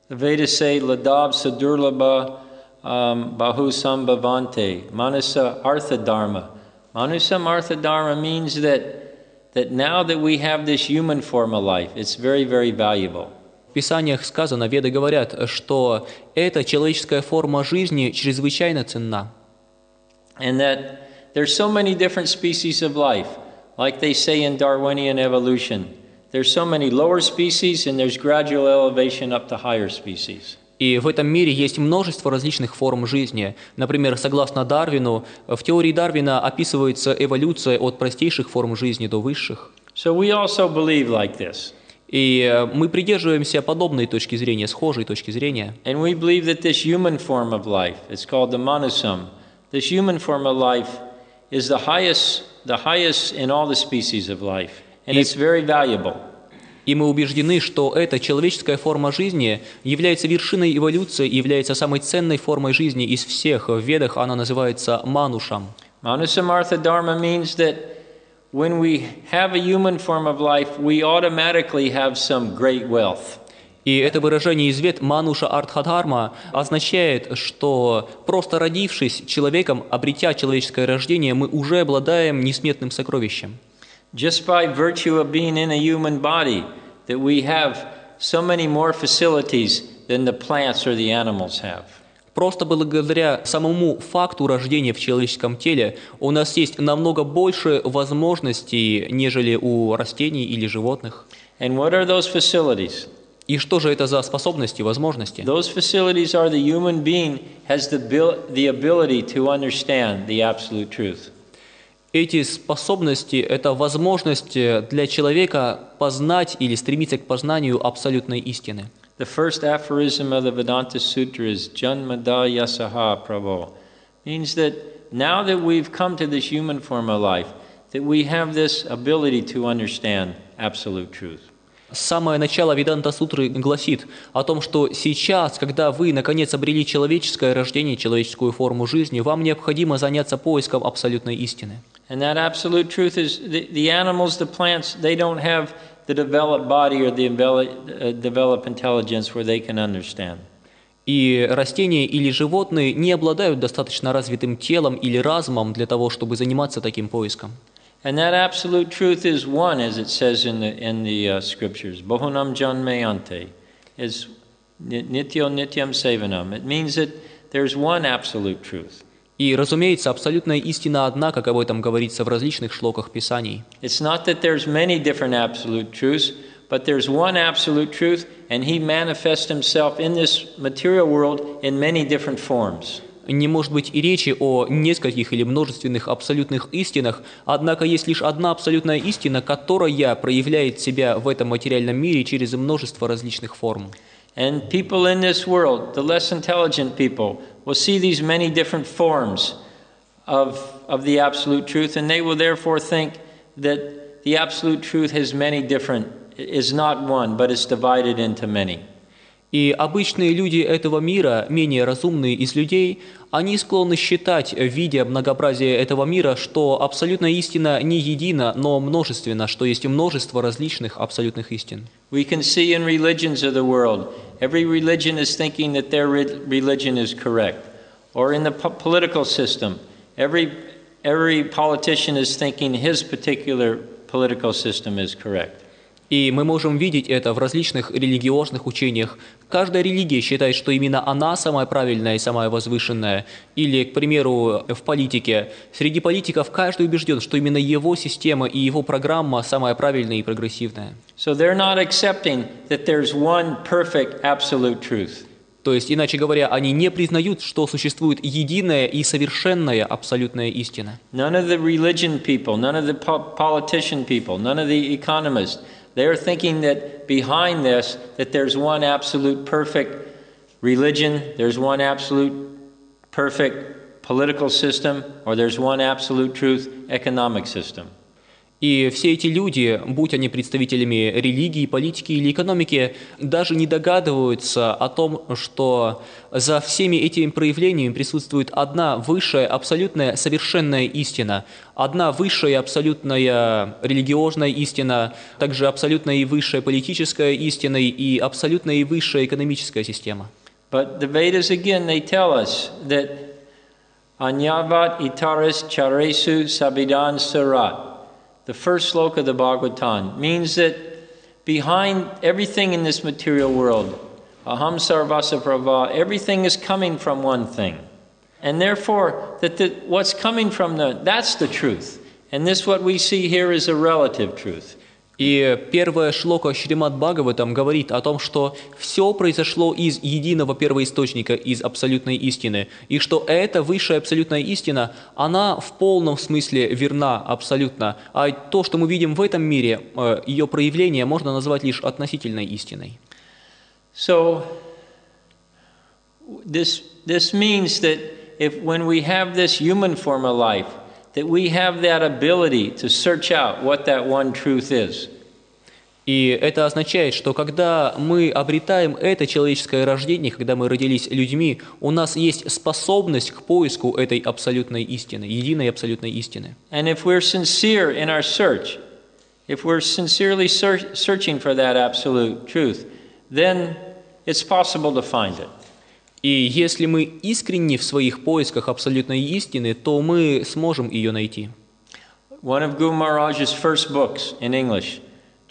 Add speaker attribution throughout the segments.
Speaker 1: The Vedas say, Ladab sadurlabha bahusam bhavante, manusa artha dharma. Manusam artha dharma means that now that we have this human form of life, it's very, very valuable.
Speaker 2: В Писаниях сказано, Веды говорят, что эта человеческая форма жизни чрезвычайно ценна.
Speaker 1: And that there's so many different species of life, like they say in Darwinian evolution. There's so many lower species and there's gradual elevation up to higher species.
Speaker 2: И в этом мире есть множество различных форм жизни. Например, согласно Дарвину, в теории Дарвина описывается эволюция от простейших форм жизни до высших.
Speaker 1: So we also believe like this.
Speaker 2: И мы придерживаемся подобной точки зрения, схожей точки зрения.
Speaker 1: And we believe that this human form of life, it's called the manusam. This human form of life is the highest in all the species of life. And it's very valuable.
Speaker 2: И мы убеждены, что эта человеческая форма жизни является вершиной эволюции и является самой ценной формой жизни из всех. В Ведах она называется манушам.
Speaker 1: Manusam artha dharma means that when we have a human form of life, we automatically have some great wealth.
Speaker 2: И это выражение из Вед «мануша артхадхарма» означает, что просто родившись человеком, обретя человеческое рождение, мы уже обладаем несметным сокровищем.
Speaker 1: Just by virtue of being in a human body, that we have so many more facilities than the plants or the animals have.
Speaker 2: Просто благодаря самому факту рождения в человеческом теле у нас есть намного больше возможностей, нежели у растений или животных.
Speaker 1: And what are those facilities?
Speaker 2: И что же это за способности, возможности?
Speaker 1: Those facilities are the human being has the ability to understand the absolute truth.
Speaker 2: Эти способности – это возможность для человека познать или стремиться к познанию абсолютной истины.
Speaker 1: The first aphorism of the Vedanta Sutra is Janmada Yasaha Prabho. Means that now that we've come to this human form of life, that we have this ability to understand absolute truth.
Speaker 2: Самое начало Веданта-сутры гласит о том, что сейчас, когда вы, наконец, обрели человеческое рождение, человеческую форму жизни, вам необходимо заняться поиском абсолютной истины.
Speaker 1: And that absolute truth is the animals, the plants, they don't have the developed body or the developed intelligence where they can understand.
Speaker 2: И растения или животные не обладают достаточно развитым телом или разумом для того, чтобы заниматься таким поиском.
Speaker 1: And that absolute truth is one, as it says in the scriptures. Bahunam janmayante is nityo nityam sevanam. It means that there's one absolute truth.
Speaker 2: И, разумеется, абсолютная истина одна, как об этом говорится в различных шлоках Писаний.
Speaker 1: It's not that there's many different absolute truths, but there's one absolute truth, and he manifests himself in this material world in many different forms.
Speaker 2: Не может быть и речи о нескольких или множественных абсолютных истинах, однако есть лишь одна абсолютная истина, которая проявляет себя в этом материальном мире через множество различных форм.
Speaker 1: And people in this world, the less intelligent people, will see these many different forms of the absolute truth, and they will therefore think that the absolute truth has many different, is not one, but it's divided into many.
Speaker 2: И обычные люди этого мира, менее разумные из людей, они склонны считать, видя многообразие этого мира, что абсолютная истина не едина, но множественна, что есть множество различных абсолютных истин.
Speaker 1: We can see in religions of the world, every religion is thinking that their religion is correct. Or in the political system, every politician is thinking his particular political system is correct.
Speaker 2: И мы можем видеть это в различных религиозных учениях. Каждая религия считает, что именно она самая правильная и самая возвышенная. Или, к примеру, в политике. Среди политиков каждый убежден, что именно его система и его программа самая правильная и прогрессивная.
Speaker 1: So they're not accepting that there's one perfect absolute truth.
Speaker 2: То есть, иначе говоря, они не признают, что существует единая и совершенная абсолютная истина.
Speaker 1: None of the religion people, none of the politician people, none of the economists, they're thinking that behind this, that there's one absolute perfect religion, there's one absolute perfect political system, or there's one absolute truth economic system.
Speaker 2: И все эти люди, будь они представителями религии, политики или экономики, даже не догадываются о том, что за всеми этими проявлениями присутствует одна высшая, абсолютная, совершенная истина, одна высшая, абсолютная религиозная истина, также абсолютная и высшая политическая истина и абсолютная и высшая экономическая система.
Speaker 1: But the Vedas again, they tell us that Anyavat itaris charesu sabidan sarat. The first sloka of the Bhagavatam means that behind everything in this material world, aham sarvasa prava, everything is coming from one thing. And therefore, what's coming from that's the truth. And this, what we see here, is a relative truth.
Speaker 2: И первая шлока Шримад Бхагаватам говорит о том, что все произошло из единого первоисточника, из абсолютной истины, и что эта высшая абсолютная истина, она в полном смысле верна абсолютно, а то, что мы видим в этом мире, ее проявление можно назвать лишь относительной истиной.
Speaker 1: So, this means that when we have this human form of life, that we have that ability to search out what that one truth is.
Speaker 2: И это означает, что когда мы обретаем это человеческое рождение, когда мы родились людьми, у нас есть способность к поиску этой абсолютной истины, единой абсолютной истины.
Speaker 1: And if we're sincere in our search, if we're sincerely searching for that absolute truth, then it's possible to find it.
Speaker 2: И если мы искренни в своих поисках абсолютной истины, то мы сможем ее найти.
Speaker 1: One of Guru Maharaj's first books in English,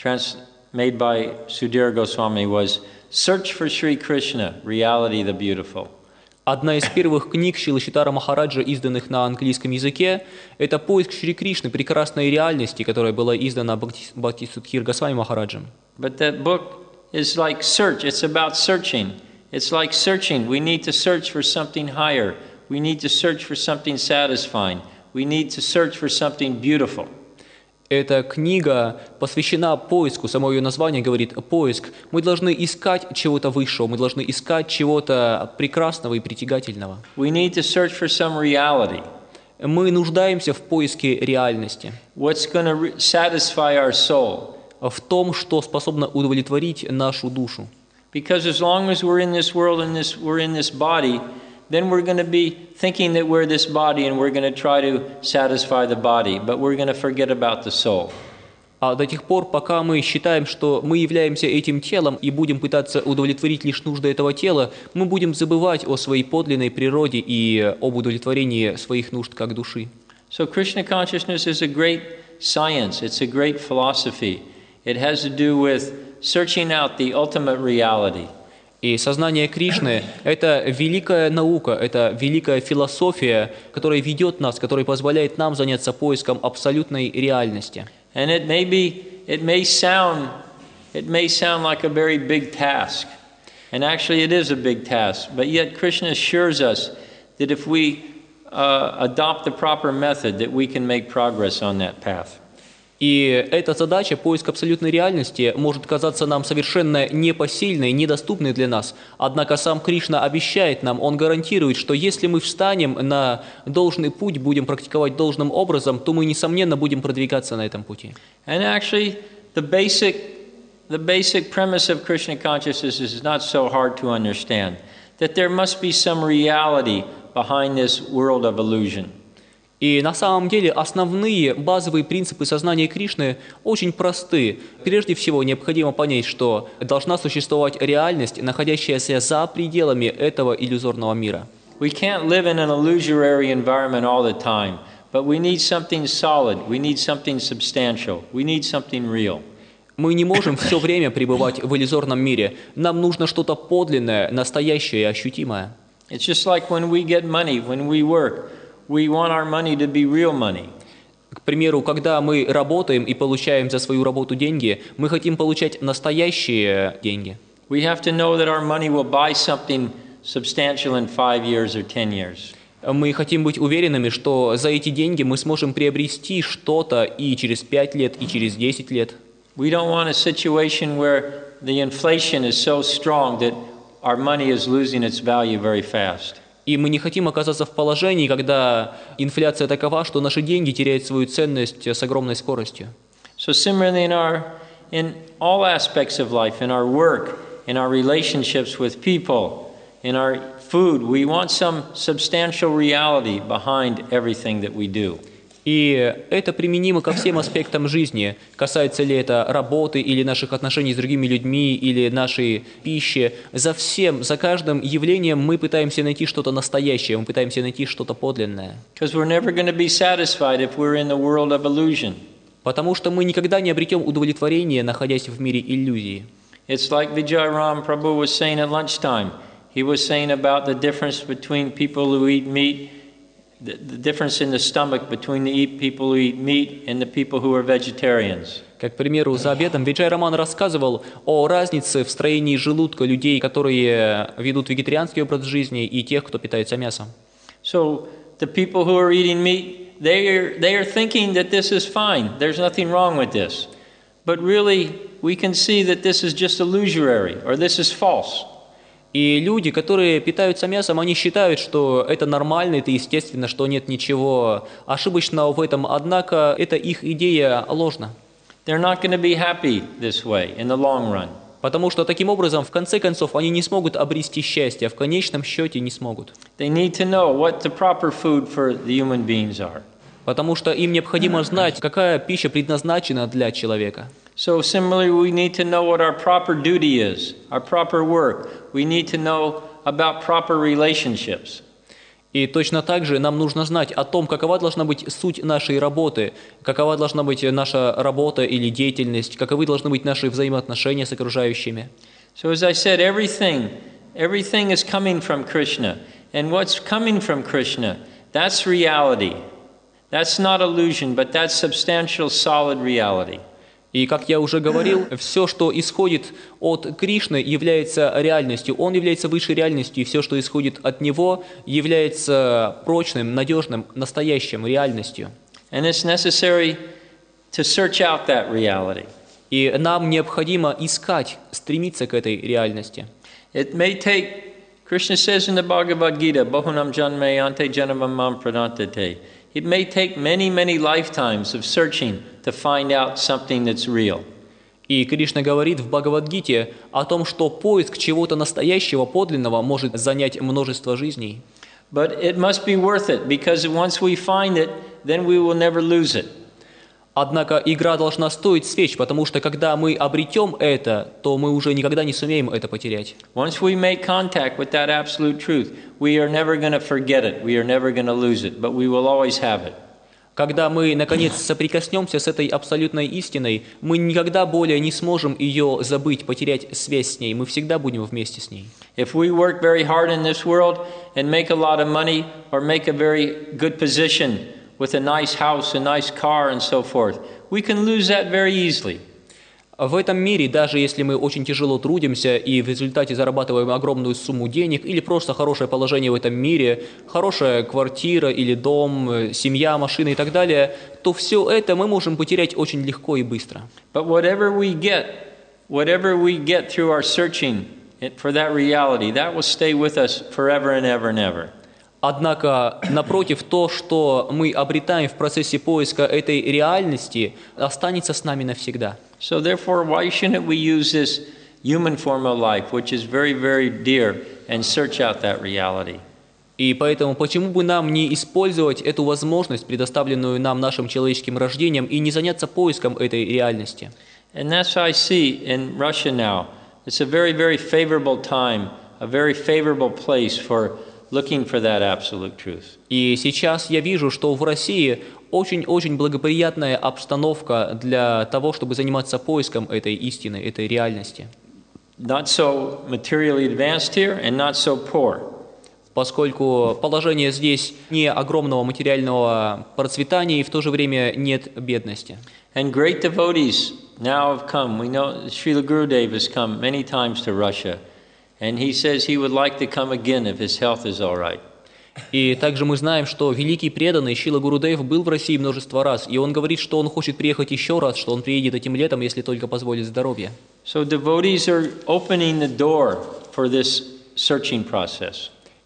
Speaker 1: made by Sudhir Goswami, was Search for Sri Krishna, Reality the Beautiful.
Speaker 2: Одна из первых книг Шрила Махараджа, изданных на английском языке, это «Поиск Шри Кришны, прекрасной реальности», которая была издана Бхакти Судхир Госвами Махараджем.
Speaker 1: But that book is like search. It's about searching. It's like searching. We need to search for something higher. We need to search for something satisfying. We need to search for something beautiful.
Speaker 2: Эта книга посвящена поиску, само ее название говорит «поиск». Мы должны искать чего-то высшего, мы должны искать чего-то прекрасного и притягательного.
Speaker 1: We need to search for some reality.
Speaker 2: Мы нуждаемся в поиске реальности.
Speaker 1: What's going to satisfy our soul?
Speaker 2: В том, что способно удовлетворить нашу душу.
Speaker 1: Because as long as we're in this world and we're in this body, then we're going to be thinking that we're this body and we're going to try to satisfy the body, but we're going to forget about the soul.
Speaker 2: А до тех пор, пока мы считаем, что мы являемся этим телом и будем пытаться удовлетворить лишь нужды этого тела, мы будем забывать о своей подлинной природе и об удовлетворении своих нужд как души.
Speaker 1: So Krishna consciousness is a great science, it's a great philosophy. It has to do with searching out the ultimate reality.
Speaker 2: И сознание Кришны – это великая наука, это великая философия, которая ведет нас, которая позволяет нам заняться поиском абсолютной реальности.
Speaker 1: And it may sound like a very big task. And actually it is a big task. But yet Krishna assures us that if we adopt the proper method, that we can make progress on that path.
Speaker 2: И эта задача, поиск абсолютной реальности, может казаться нам совершенно непосильной, недоступной для нас. Однако сам Кришна обещает нам, Он гарантирует, что если мы встанем на должный путь, будем практиковать должным образом, то мы, несомненно, будем продвигаться на этом пути.
Speaker 1: And actually, the basic premise of Krishna consciousness is not so hard to understand. That there must be some reality behind this world of illusion.
Speaker 2: И на самом деле основные базовые принципы сознания Кришны очень просты. Прежде всего необходимо понять, что должна существовать реальность, находящаяся за пределами этого иллюзорного мира.
Speaker 1: We can't live in an illusory environment all the time, but we need something solid, we need something substantial, we need something real.
Speaker 2: Мы не можем все время пребывать в иллюзорном мире. Нам нужно что-то подлинное, настоящее и ощутимое.
Speaker 1: It's just like when we get money, when we work. We want our money to be real money.
Speaker 2: К примеру, когда мы работаем и получаем за свою работу деньги, мы хотим получать настоящие деньги.
Speaker 1: We have to know that our money will buy something substantial in 5 years or 10 years.
Speaker 2: Мы хотим быть уверенными, что за эти деньги мы сможем приобрести что-то и через 5 лет, и через 10 лет.
Speaker 1: We don't want a situation where the inflation is so strong that our money is losing its value very fast.
Speaker 2: И мы не хотим оказаться в положении, когда инфляция такова, что наши деньги теряют свою ценность с огромной скоростью.
Speaker 1: So similarly in all aspects of life, in our work, in our relationships with people, in our food, we want some substantial reality behind everything that we do.
Speaker 2: И это применимо ко всем аспектам жизни. Касается ли это работы или наших отношений с другими людьми, или нашей пищи. За всем, за каждым явлением мы пытаемся найти что-то настоящее, мы пытаемся найти что-то подлинное.
Speaker 1: Because we're never going to be satisfied if we're in the world of illusion.
Speaker 2: Потому что мы никогда не обретем удовлетворение, находясь в мире иллюзий.
Speaker 1: It's like Vijay Ram Prabhu was saying at lunchtime. He was saying about the difference between people who eat meat, the difference in the stomach between the people who eat meat and the people who are vegetarians.
Speaker 2: Как, к примеру, за обедом Виджай Раман рассказывал о разнице в строении желудка людей, которые ведут вегетарианский образ жизни, и тех, кто питается мясом.
Speaker 1: So the people who are eating meat, they are thinking that this is fine. There's nothing wrong with this. But really, we can see that this is just illusory, or this is false.
Speaker 2: И люди, которые питаются мясом, они считают, что это нормально, это естественно, что нет ничего ошибочного в этом, однако эта их идея ложна.
Speaker 1: They're not going to be happy this way in the long run.
Speaker 2: Потому что таким образом, в конце концов, они не смогут обрести счастье, а в конечном счете не смогут.
Speaker 1: They need to know what the proper food for the human beings are.
Speaker 2: Потому что им необходимо знать, какая пища предназначена для человека.
Speaker 1: So similarly, we need to know what our proper duty is, our proper work. We need to know about proper relationships.
Speaker 2: И точно так же нам нужно знать о том, какова должна быть суть нашей работы, какова должна быть наша работа или деятельность, каковы должны быть наши взаимоотношения с окружающими.
Speaker 1: So as I said, everything is coming from Krishna. And what's coming from Krishna, that's reality. That's not illusion, but that's substantial, solid reality.
Speaker 2: И, как я уже говорил, все, что исходит от Кришны, является реальностью. Он является высшей реальностью, и все, что исходит от Него, является прочным, надежным, настоящим, реальностью.
Speaker 1: And it's necessary to search out that reality.
Speaker 2: И нам необходимо искать, стремиться к этой реальности.
Speaker 1: It may take, Krishna says in the Bhagavad Gita, Bahunam janme ante janamam pranantate. It may take many, many lifetimes of searching to find out something that's real.
Speaker 2: И Кришна говорит в Бхагавад-гите о том, что поиск чего-то настоящего, подлинного может занять множество жизней.
Speaker 1: But it must be worth it, because once we find it, then we will never lose it.
Speaker 2: Однако игра должна стоить свеч, потому что когда мы обретем это, то мы уже никогда не сумеем это потерять.
Speaker 1: Once we make contact with that absolute truth, we are never going to forget it, we are never going to lose it, but we will always have it.
Speaker 2: Когда мы, наконец, соприкоснемся с этой абсолютной истиной, мы никогда более не сможем ее забыть, потерять связь с ней. Мы всегда будем вместе с ней.
Speaker 1: If we work very hard in this world and make a lot of money or make a very good position with a nice house, a nice car and so forth, we can lose that very easily.
Speaker 2: В этом мире, даже если мы очень тяжело трудимся и в результате зарабатываем огромную сумму денег или просто хорошее положение в этом мире, хорошая квартира или дом, семья, машина и так далее, то все это мы можем потерять очень легко и быстро.
Speaker 1: But whatever we get through our searching for that reality, that will stay with us forever and ever and ever.
Speaker 2: Однако, напротив, то, что мы обретаем в процессе поиска этой реальности, останется с нами навсегда.
Speaker 1: So therefore, why shouldn't we use this human form of life, which is very, very dear, and search out that reality?
Speaker 2: И поэтому, почему бы нам не использовать эту возможность, предоставленную нам нашим человеческим рождением, и не заняться поиском этой реальности?
Speaker 1: And that's what I see in Russia now. It's a very, very favorable time, a very favorable place for looking for that absolute truth.
Speaker 2: И сейчас я вижу, что в России очень-очень благоприятная обстановка для того, чтобы заниматься поиском этой истины, этой реальности.
Speaker 1: Not so materially advanced here and not so poor.
Speaker 2: Поскольку положение здесь не огромного материального процветания и в то же время нет бедности.
Speaker 1: And great devotees now have come. We know Srila Gurudev has come many times to Russia. And he says he would like to come again if his health is all right.
Speaker 2: И также мы знаем, что великий преданный Шрила Гурудев был в России множество раз, и он говорит, что он хочет приехать еще раз, что он приедет этим летом, если только позволит здоровье.
Speaker 1: So devotees are opening the door for this searching process.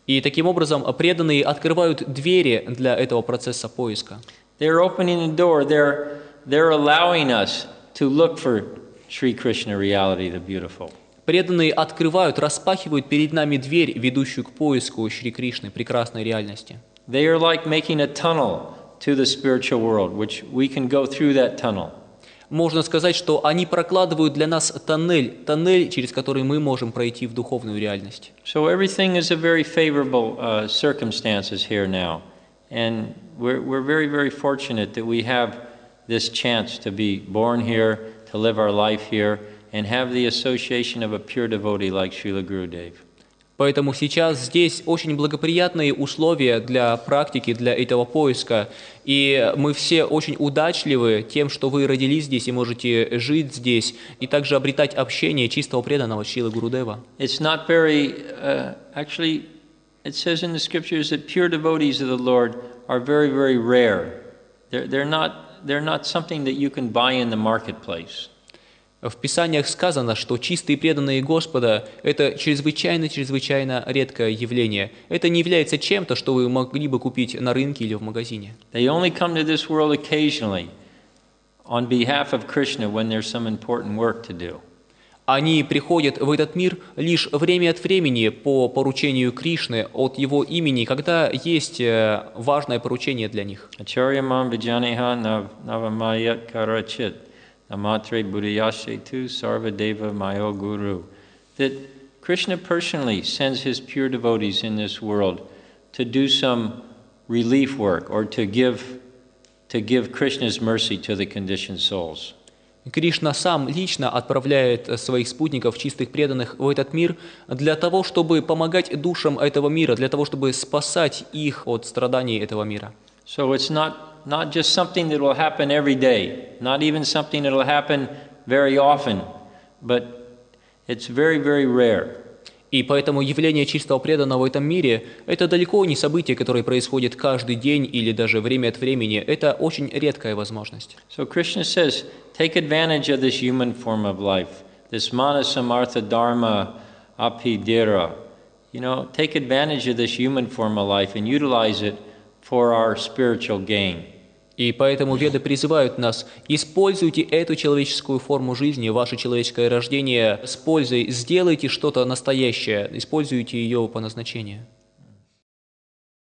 Speaker 2: И таким образом преданные открывают двери для этого процесса поиска.
Speaker 1: They're opening the door. They're allowing us to look for Sri Krishna reality, the beautiful.
Speaker 2: Преданные открывают, распахивают перед нами дверь, ведущую к поиску Шри Кришны, прекрасной реальности.
Speaker 1: They are like making a tunnel to the spiritual world, which we can go through that tunnel.
Speaker 2: Можно сказать, что они прокладывают для нас тоннель, через который мы можем пройти в духовную реальность.
Speaker 1: So everything is a very favorable circumstances here now, and we're very, very fortunate that we have this chance to be born here, to live our life here, and have the association of a pure devotee like Srila Gurudev.
Speaker 2: Поэтому сейчас здесь очень благоприятные условия для практики, для этого поиска. И мы все очень удачливы тем, что вы родились здесь и можете жить здесь, и также обретать общение чистого преданного Шрилы Гурудева.
Speaker 1: It's not very, actually, it says in the scriptures that pure devotees of the Lord are very, very rare. They're not something that you can buy in the marketplace.
Speaker 2: В Писаниях сказано, что чистые преданные Господа – это чрезвычайно редкое явление. Это не является чем-то, что вы могли бы купить на рынке или в магазине.
Speaker 1: They only come to this world occasionally on behalf of Krishna when there's some important work to do.
Speaker 2: Они приходят в этот мир лишь время от времени по поручению Кришны от его имени, когда есть важное поручение для них.
Speaker 1: Acharyamam vijaneha navamayat karachit. Amatre buddhayashe tu sarvadeva mayo guru. That Krishna personally sends his pure devotees in this world to do some relief work or to give Krishna's mercy to the conditioned souls.
Speaker 2: Кришна сам лично отправляет своих спутников, чистых преданных, в этот мир для того, чтобы помогать душам этого мира, для того, чтобы спасать их от страданий этого мира.
Speaker 1: So it's not just something that will happen every day, not even something that will happen very often, but it's very, very rare.
Speaker 2: И поэтому явление чистого преданного в этом мире – это далеко не событие, которое происходит каждый день или даже время от времени. Это очень редкая возможность.
Speaker 1: So Krishna says, take advantage of this human form of life, this manasamartha dharma apidira. Take advantage of this human form of life and utilize it for our spiritual gain.
Speaker 2: И поэтому Веды призывают нас: используйте эту человеческую форму жизни, ваше человеческое рождение с пользой, сделайте что-то настоящее, используйте ее по назначению.